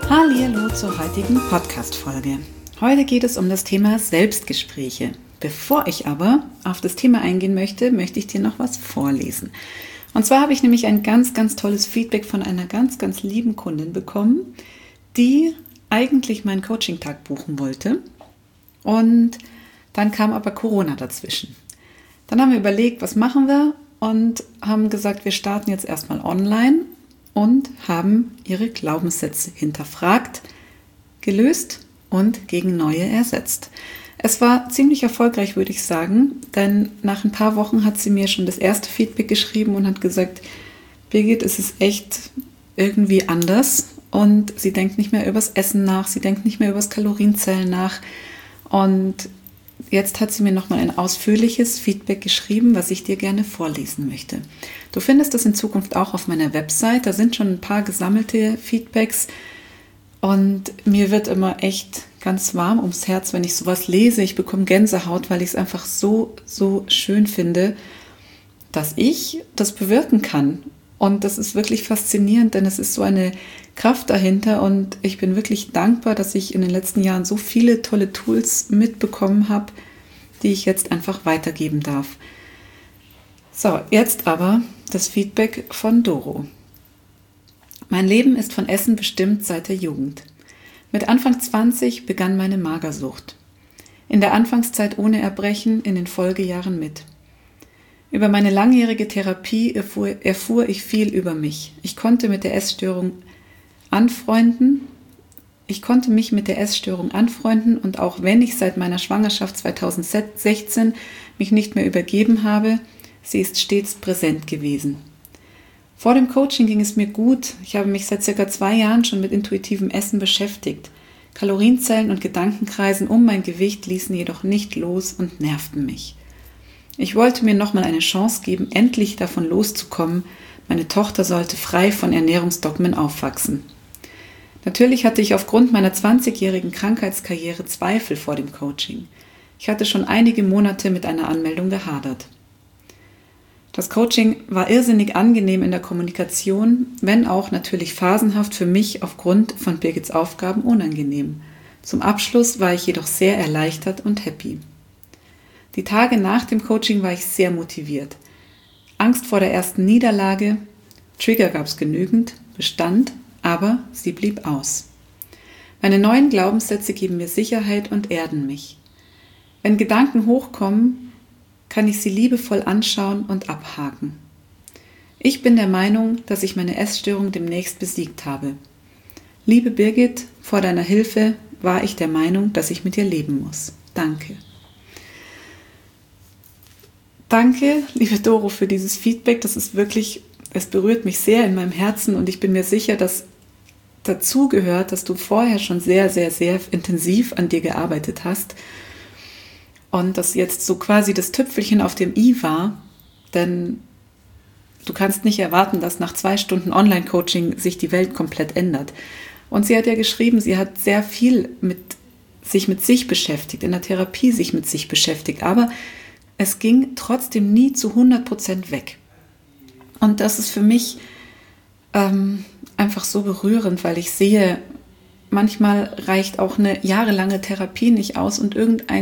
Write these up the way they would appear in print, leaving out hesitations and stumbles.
Hallihallo zur heutigen Podcast-Folge. Heute geht es um das Thema Selbstgespräche. Bevor ich aber auf das Thema eingehen möchte, möchte ich dir noch was vorlesen. Und zwar habe ich nämlich ein ganz, ganz tolles Feedback von einer ganz, ganz lieben Kundin bekommen, die eigentlich meinen Coaching-Tag buchen wollte. Und dann kam aber Corona dazwischen. Dann haben wir überlegt, was machen wir? Und haben gesagt, wir starten jetzt erstmal online und haben ihre Glaubenssätze hinterfragt, gelöst und gegen neue ersetzt. Es war ziemlich erfolgreich, würde ich sagen, denn nach ein paar Wochen hat sie mir schon das erste Feedback geschrieben und hat gesagt, Birgit, es ist echt irgendwie anders und sie denkt nicht mehr übers Essen nach, sie denkt nicht mehr übers Kalorienzählen nach und jetzt hat sie mir nochmal ein ausführliches Feedback geschrieben, was ich dir gerne vorlesen möchte. Du findest das in Zukunft auch auf meiner Website. Da sind schon ein paar gesammelte Feedbacks und mir wird immer echt ganz warm ums Herz, wenn ich sowas lese. Ich bekomme Gänsehaut, weil ich es einfach so schön finde, dass ich das bewirken kann. Und das ist wirklich faszinierend, denn es ist so eine Kraft dahinter und ich bin wirklich dankbar, dass ich in den letzten Jahren so viele tolle Tools mitbekommen habe, die ich jetzt einfach weitergeben darf. So, jetzt aber das Feedback von Doro. Mein Leben ist von Essen bestimmt seit der Jugend. Mit Anfang 20 begann meine Magersucht. In der Anfangszeit ohne Erbrechen, in den Folgejahren mit. Über meine langjährige Therapie erfuhr ich viel über mich. Ich konnte mich mit der Essstörung anfreunden und auch wenn ich seit meiner Schwangerschaft 2016 mich nicht mehr übergeben habe, sie ist stets präsent gewesen. Vor dem Coaching ging es mir gut. Ich habe mich seit ca. 2 Jahren schon mit intuitivem Essen beschäftigt. Kalorienzellen und Gedankenkreisen um mein Gewicht ließen jedoch nicht los und nervten mich. Ich wollte mir nochmal eine Chance geben, endlich davon loszukommen. Meine Tochter sollte frei von Ernährungsdogmen aufwachsen. Natürlich hatte ich aufgrund meiner 20-jährigen Krankheitskarriere Zweifel vor dem Coaching. Ich hatte schon einige Monate mit einer Anmeldung gehadert. Das Coaching war irrsinnig angenehm in der Kommunikation, wenn auch natürlich phasenhaft für mich aufgrund von Birgits Aufgaben unangenehm. Zum Abschluss war ich jedoch sehr erleichtert und happy. Die Tage nach dem Coaching war ich sehr motiviert. Angst vor der ersten Niederlage, Trigger gab es genügend, bestand, aber sie blieb aus. Meine neuen Glaubenssätze geben mir Sicherheit und erden mich. Wenn Gedanken hochkommen, kann ich sie liebevoll anschauen und abhaken. Ich bin der Meinung, dass ich meine Essstörung demnächst besiegt habe. Liebe Birgit, vor deiner Hilfe war ich der Meinung, dass ich mit dir leben muss. Danke. Danke, liebe Doro, für dieses Feedback. Das ist wirklich, es berührt mich sehr in meinem Herzen und ich bin mir sicher, dass dazu gehört, dass du vorher schon sehr intensiv an dir gearbeitet hast und das jetzt so quasi das Tüpfelchen auf dem i war, denn du kannst nicht erwarten, dass nach 2 Stunden Online-Coaching sich die Welt komplett ändert. Und sie hat ja geschrieben, sie hat sehr viel sich mit sich beschäftigt, in der Therapie sich mit sich beschäftigt, aber es ging trotzdem nie zu 100% weg. Und das ist für mich einfach so berührend, weil ich sehe, manchmal reicht auch eine jahrelange Therapie nicht aus und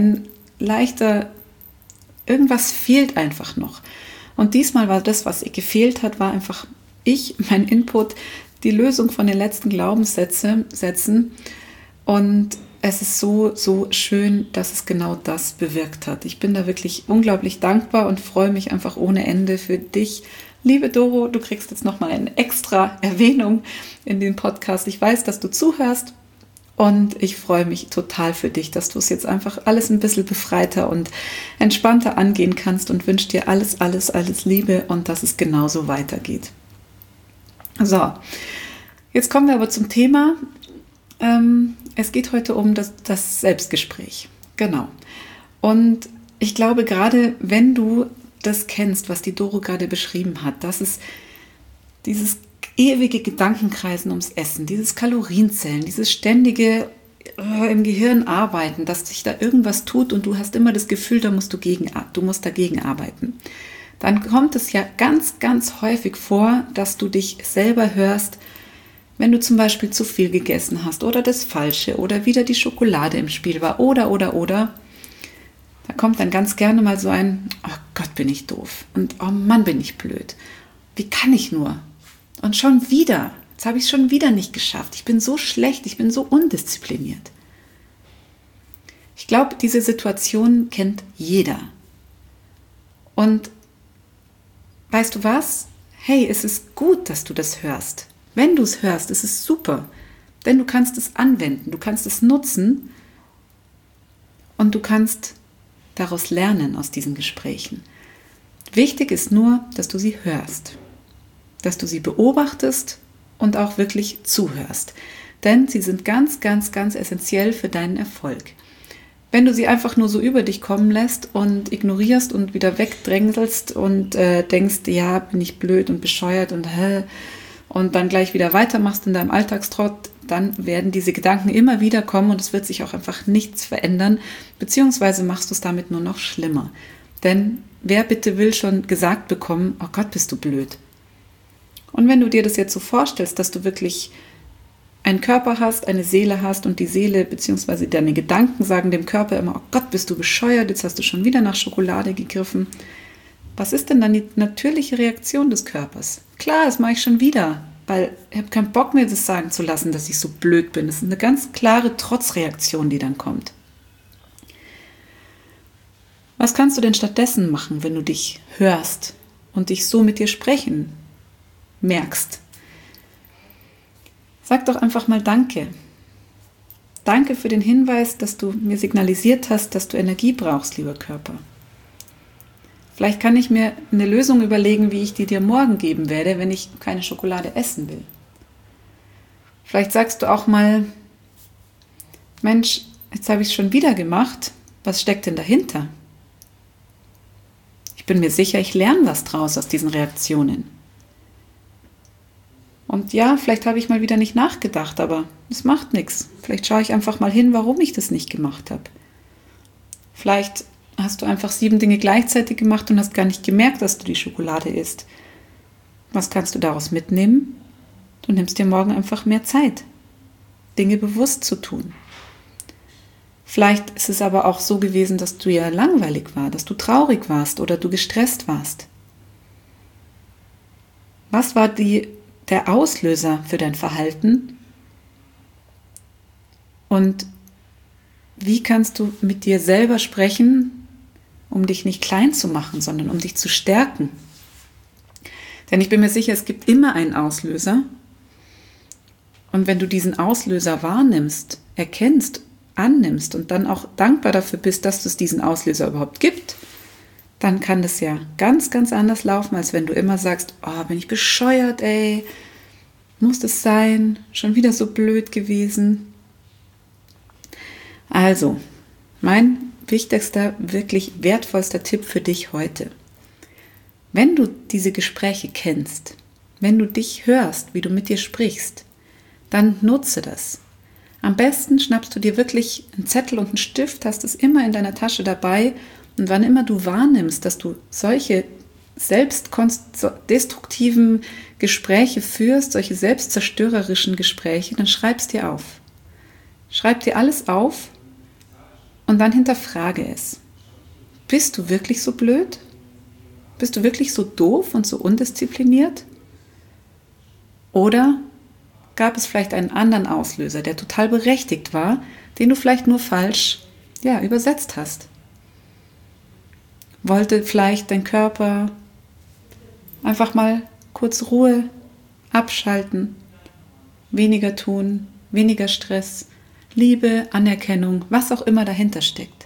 irgendwas fehlt einfach noch. Und diesmal war das, was gefehlt hat, war einfach mein Input, die Lösung von den letzten Glaubenssätzen. Und es ist so schön, dass es genau das bewirkt hat. Ich bin da wirklich unglaublich dankbar und freue mich einfach ohne Ende für dich. Liebe Doro, du kriegst jetzt nochmal eine extra Erwähnung in den Podcast. Ich weiß, dass du zuhörst und ich freue mich total für dich, dass du es jetzt einfach alles ein bisschen befreiter und entspannter angehen kannst und wünsche dir alles Liebe und dass es genauso weitergeht. So, jetzt kommen wir aber zum Thema. Es geht heute um das Selbstgespräch. Genau. Und ich glaube, gerade wenn du das kennst, was die Doro gerade beschrieben hat, dass es dieses ewige Gedankenkreisen ums Essen, dieses Kalorienzählen, dieses ständige im Gehirn arbeiten, dass sich da irgendwas tut und du hast immer das Gefühl, du musst dagegen arbeiten. Dann kommt es ja ganz häufig vor, dass du dich selber hörst, Wenn du zum Beispiel zu viel gegessen hast oder das Falsche oder wieder die Schokolade im Spiel war oder, da kommt dann ganz gerne mal so ein, oh Gott, bin ich doof und oh Mann, bin ich blöd. Wie kann ich nur? Und schon wieder, jetzt habe ich es schon wieder nicht geschafft. Ich bin so schlecht, ich bin so undiszipliniert. Ich glaube, diese Situation kennt jeder. Und weißt du was? Hey, es ist gut, dass du das hörst. Wenn du es hörst, ist es super. Denn du kannst es anwenden, du kannst es nutzen und du kannst daraus lernen aus diesen Gesprächen. Wichtig ist nur, dass du sie hörst, dass du sie beobachtest und auch wirklich zuhörst. Denn sie sind ganz, ganz, ganz essentiell für deinen Erfolg. Wenn du sie einfach nur so über dich kommen lässt und ignorierst und wieder wegdrängelst und denkst, ja, bin ich blöd und bescheuert und dann gleich wieder weitermachst in deinem Alltagstrott, dann werden diese Gedanken immer wieder kommen und es wird sich auch einfach nichts verändern, beziehungsweise machst du es damit nur noch schlimmer. Denn wer bitte will schon gesagt bekommen, oh Gott, bist du blöd. Und wenn du dir das jetzt so vorstellst, dass du wirklich einen Körper hast, eine Seele hast und die Seele bzw. deine Gedanken sagen dem Körper immer, oh Gott, bist du bescheuert, jetzt hast du schon wieder nach Schokolade gegriffen. Was ist denn dann die natürliche Reaktion des Körpers? Klar, das mache ich schon wieder, weil ich habe keinen Bock mehr, das sagen zu lassen, dass ich so blöd bin. Das ist eine ganz klare Trotzreaktion, die dann kommt. Was kannst du denn stattdessen machen, wenn du dich hörst und dich so mit dir sprechen merkst? Sag doch einfach mal Danke. Danke für den Hinweis, dass du mir signalisiert hast, dass du Energie brauchst, lieber Körper. Vielleicht kann ich mir eine Lösung überlegen, wie ich die dir morgen geben werde, wenn ich keine Schokolade essen will. Vielleicht sagst du auch mal, Mensch, jetzt habe ich es schon wieder gemacht. Was steckt denn dahinter? Ich bin mir sicher, ich lerne was draus aus diesen Reaktionen. Und ja, vielleicht habe ich mal wieder nicht nachgedacht, aber es macht nichts. Vielleicht schaue ich einfach mal hin, warum ich das nicht gemacht habe. Vielleicht hast du einfach 7 Dinge gleichzeitig gemacht und hast gar nicht gemerkt, dass du die Schokolade isst. Was kannst du daraus mitnehmen? Du nimmst dir morgen einfach mehr Zeit, Dinge bewusst zu tun. Vielleicht ist es aber auch so gewesen, dass du ja langweilig warst, dass du traurig warst oder du gestresst warst. Was war der Auslöser für dein Verhalten? Und wie kannst du mit dir selber sprechen, um dich nicht klein zu machen, sondern um dich zu stärken? Denn ich bin mir sicher, es gibt immer einen Auslöser. Und wenn du diesen Auslöser wahrnimmst, erkennst, annimmst und dann auch dankbar dafür bist, dass es diesen Auslöser überhaupt gibt, dann kann das ja ganz, ganz anders laufen, als wenn du immer sagst, oh, bin ich bescheuert, ey, muss das sein, schon wieder so blöd gewesen. Also, mein wichtigster, wirklich wertvollster Tipp für dich heute. Wenn du diese Gespräche kennst, wenn du dich hörst, wie du mit dir sprichst, dann nutze das. Am besten schnappst du dir wirklich einen Zettel und einen Stift, hast es immer in deiner Tasche dabei und wann immer du wahrnimmst, dass du solche selbstdestruktiven Gespräche führst, solche selbstzerstörerischen Gespräche, dann schreib es dir auf. Schreib dir alles auf und dann hinterfrage es. Bist du wirklich so blöd? Bist du wirklich so doof und so undiszipliniert? Oder gab es vielleicht einen anderen Auslöser, der total berechtigt war, den du vielleicht nur falsch übersetzt hast? Wollte vielleicht dein Körper einfach mal kurz Ruhe, abschalten, weniger tun, weniger Stress, Liebe, Anerkennung, was auch immer dahinter steckt.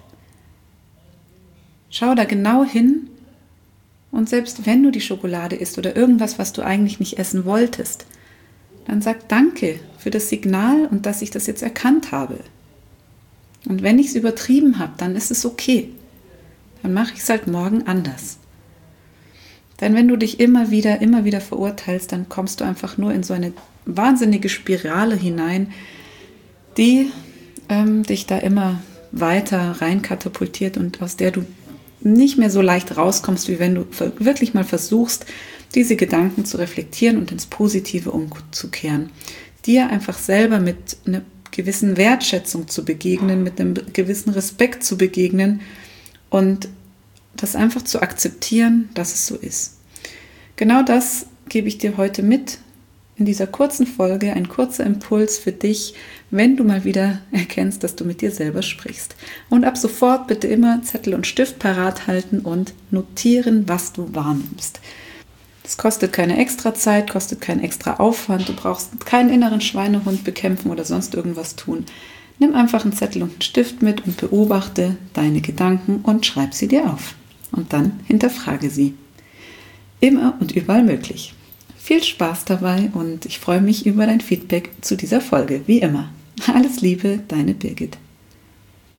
Schau da genau hin und selbst wenn du die Schokolade isst oder irgendwas, was du eigentlich nicht essen wolltest, dann sag Danke für das Signal und dass ich das jetzt erkannt habe. Und wenn ich es übertrieben habe, dann ist es okay. Dann mache ich es halt morgen anders. Denn wenn du dich immer wieder verurteilst, dann kommst du einfach nur in so eine wahnsinnige Spirale hinein, die dich da immer weiter reinkatapultiert und aus der du nicht mehr so leicht rauskommst, wie wenn du wirklich mal versuchst, diese Gedanken zu reflektieren und ins Positive umzukehren. dir einfach selber mit einer gewissen Wertschätzung zu begegnen, mit einem gewissen Respekt zu begegnen und das einfach zu akzeptieren, dass es so ist. Genau das gebe ich dir heute mit in dieser kurzen Folge, ein kurzer Impuls für dich, wenn du mal wieder erkennst, dass du mit dir selber sprichst. Und ab sofort bitte immer Zettel und Stift parat halten und notieren, was du wahrnimmst. Das kostet keine extra Zeit, kostet keinen extra Aufwand. Du brauchst keinen inneren Schweinehund bekämpfen oder sonst irgendwas tun. Nimm einfach einen Zettel und einen Stift mit und beobachte deine Gedanken und schreib sie dir auf. Und dann hinterfrage sie. Immer und überall möglich. Viel Spaß dabei und ich freue mich über dein Feedback zu dieser Folge, wie immer. Alles Liebe, deine Birgit.